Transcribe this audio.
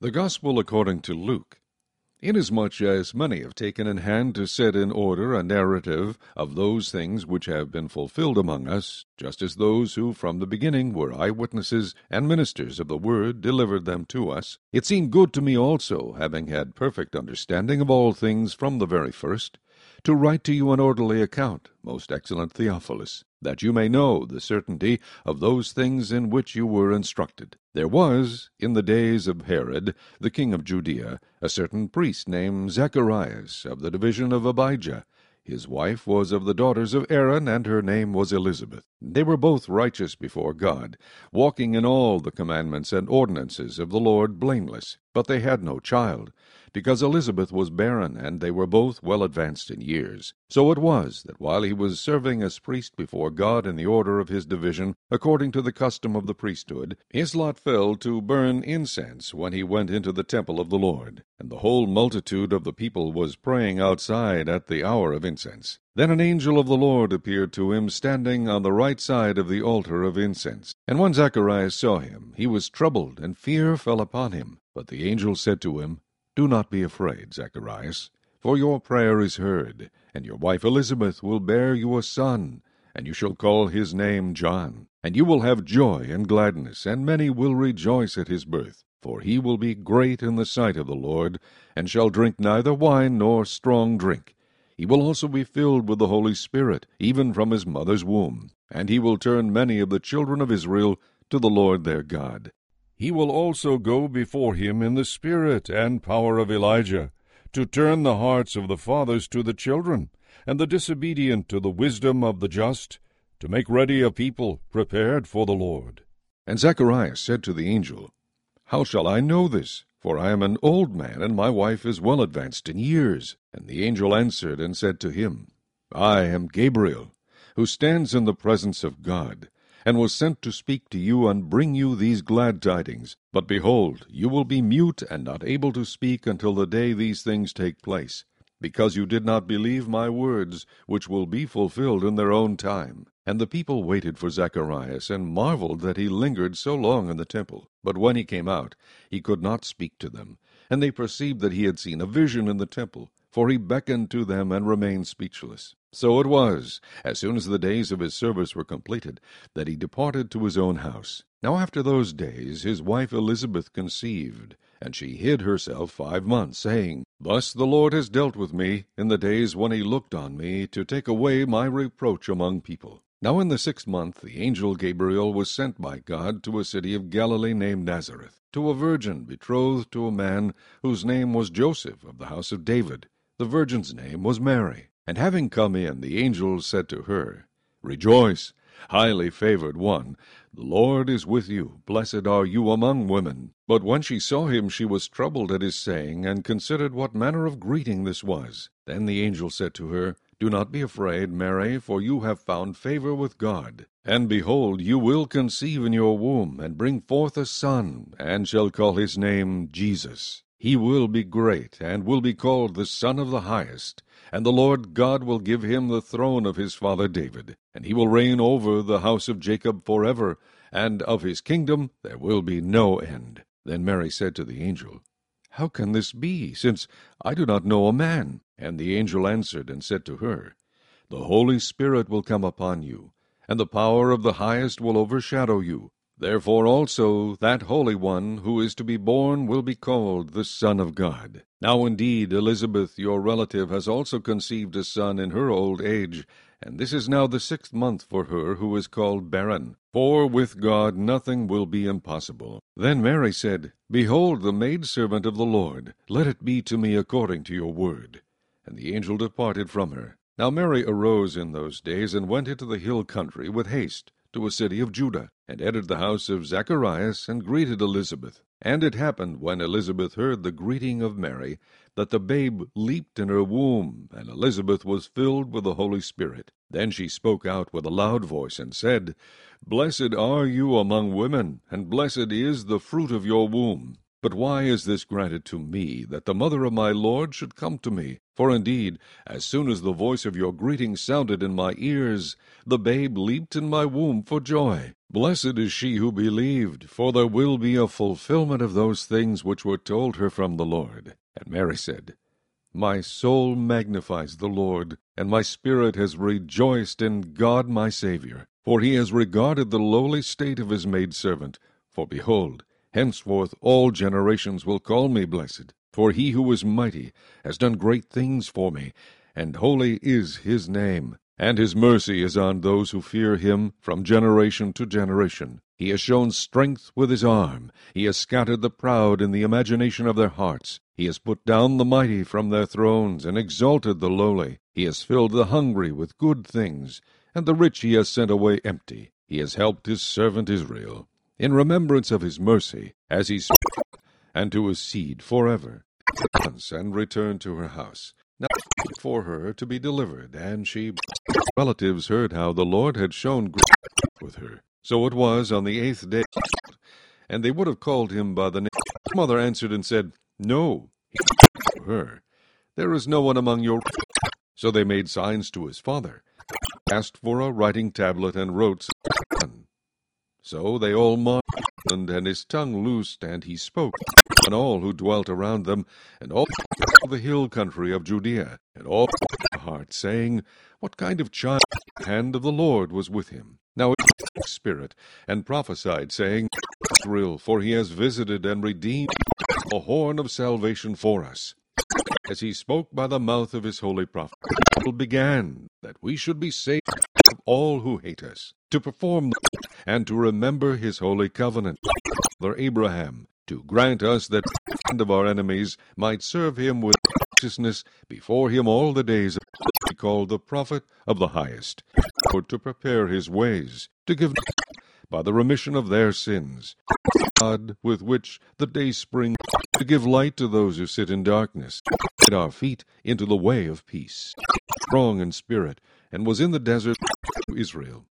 The Gospel according to Luke. Inasmuch as many have taken in hand to set in order a narrative of those things which have been fulfilled among us, just as those who from the beginning were eyewitnesses and ministers of the word delivered them to us, it seemed good to me also, having had perfect understanding of all things from the very first, to write to you an orderly account, most excellent Theophilus, that you may know the certainty of those things in which you were instructed. There was, in the days of Herod, the king of Judea, a certain priest named Zacharias, of the division of Abijah. His wife was of the daughters of Aaron, and her name was Elizabeth. They were both righteous before God, walking in all the commandments and ordinances of the Lord blameless. But they had no child, because Elizabeth was barren, and they were both well advanced in years. So it was that while he was serving as priest before God in the order of his division, according to the custom of the priesthood, his lot fell to burn incense when he went into the temple of the Lord. And the whole multitude of the people was praying outside at the hour of incense. Then an angel of the Lord appeared to him, standing on the right side of the altar of incense. And when Zacharias saw him, he was troubled, and fear fell upon him. But the angel said to him, Do not be afraid, Zacharias, for your prayer is heard, and your wife Elizabeth will bear you a son, and you shall call his name John. And you will have joy and gladness, and many will rejoice at his birth. For he will be great in the sight of the Lord, and shall drink neither wine nor strong drink. He will also be filled with the Holy Spirit, even from his mother's womb. And he will turn many of the children of Israel to the Lord their God. He will also go before him in the spirit and power of Elijah, to turn the hearts of the fathers to the children, and the disobedient to the wisdom of the just, to make ready a people prepared for the Lord. And Zacharias said to the angel, How shall I know this? For I am an old man, and my wife is well advanced in years. And the angel answered and said to him, I am Gabriel, who stands in the presence of God, and was sent to speak to you and bring you these glad tidings. But behold, you will be mute and not able to speak until the day these things take place, because you did not believe my words, which will be fulfilled in their own time. And the people waited for Zacharias, and marveled that he lingered so long in the temple. But when he came out, he could not speak to them. And they perceived that he had seen a vision in the temple, for he beckoned to them and remained speechless. So it was, as soon as the days of his service were completed, that he departed to his own house. Now after those days his wife Elizabeth conceived, and she hid herself 5 months, saying, Thus the Lord has dealt with me in the days when he looked on me, to take away my reproach among people. Now in the 6th month the angel Gabriel was sent by God to a city of Galilee named Nazareth, to a virgin betrothed to a man whose name was Joseph, of the house of David. The virgin's name was Mary. And having come in, the angel said to her, Rejoice, highly favored one, the Lord is with you, blessed are you among women. But when she saw him, she was troubled at his saying, and considered what manner of greeting this was. Then the angel said to her, Do not be afraid, Mary, for you have found favor with God. And behold, you will conceive in your womb, and bring forth a son, and shall call his name Jesus. He will be great, and will be called the Son of the Highest. And the Lord God will give him the throne of his father David, and he will reign over the house of Jacob forever, and of his kingdom there will be no end. Then Mary said to the angel, How can this be, since I do not know a man? And the angel answered and said to her, The Holy Spirit will come upon you, and the power of the Highest will overshadow you. Therefore also that Holy One who is to be born will be called the Son of God. Now indeed Elizabeth your relative has also conceived a son in her old age, and this is now the 6th month for her who is called barren. For with God nothing will be impossible. Then Mary said, Behold the maidservant of the Lord, let it be to me according to your word. And the angel departed from her. Now Mary arose in those days, and went into the hill country with haste, to a city of Judah, and entered the house of Zacharias, and greeted Elizabeth. And it happened, when Elizabeth heard the greeting of Mary, that the babe leaped in her womb, and Elizabeth was filled with the Holy Spirit. Then she spoke out with a loud voice, and said, Blessed are you among women, and blessed is the fruit of your womb. But why is this granted to me, that the mother of my Lord should come to me? For indeed, as soon as the voice of your greeting sounded in my ears, the babe leaped in my womb for joy. Blessed is she who believed, for there will be a fulfillment of those things which were told her from the Lord. And Mary said, My soul magnifies the Lord, and my spirit has rejoiced in God my Saviour. For he has regarded the lowly state of his maidservant. For behold, henceforth all generations will call me blessed. For he who is mighty has done great things for me, and holy is his name. And his mercy is on those who fear him from generation to generation. He has shown strength with his arm. He has scattered the proud in the imagination of their hearts. He has put down the mighty from their thrones, and exalted the lowly. He has filled the hungry with good things, and the rich he has sent away empty. He has helped his servant Israel, in remembrance of his mercy, as he spoke, and to his seed forever. And returned to her house. Now for her to be delivered, and she relatives heard how the Lord had shown grace with her. So it was on the 8th day, and they would have called him by the name. His mother answered and said, No. He said to her, There is no one among your. So they made signs to his father, asked for a writing tablet, and wrote. So they all marveled, and his tongue loosed, and he spoke, and all who dwelt around them, and all the hill country of Judea, and all the heart, saying, What kind of child? The hand of the Lord was with him. Now he was spirit, and prophesied, saying, Israel, for he has visited and redeemed a horn of salvation for us. As he spoke by the mouth of his holy prophet, it began that we should be saved of all who hate us, to perform and to remember his holy covenant, Father Abraham, to grant us that the friend of our enemies might serve him with righteousness before him all the days of he called the prophet of the highest, or to prepare his ways, to give by the remission of their sins, God with which the day spring, to give light to those who sit in darkness, lead our feet into the way of peace. Strong in spirit, and was in the desert of Israel.